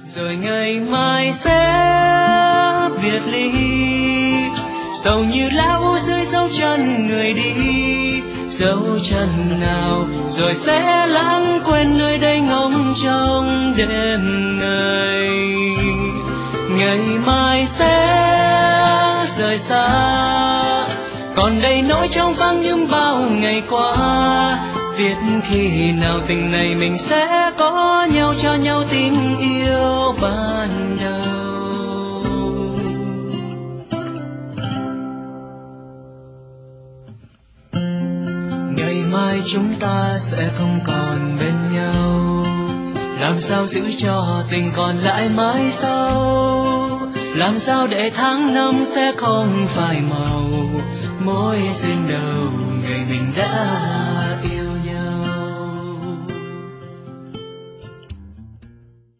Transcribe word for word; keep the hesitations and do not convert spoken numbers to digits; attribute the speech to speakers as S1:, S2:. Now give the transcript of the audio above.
S1: rồi ngày mai sẽ biệt ly, sầu như lá u dưới dấu chân người đi, dấu chân nào rồi sẽ lãng quên nơi đây ngóng trong đêm ngày. Ngày mai sẽ rời xa, còn đây nỗi trong vắng những bao ngày qua. Biết khi nào tình này mình sẽ có nhau, cho nhau tình yêu ban đầu. Ngày mai chúng ta sẽ không còn bên nhau, làm sao giữ cho tình còn lại mãi sau? Làm sao để tháng năm sẽ không phai màu mối duyên đầu ngày mình đã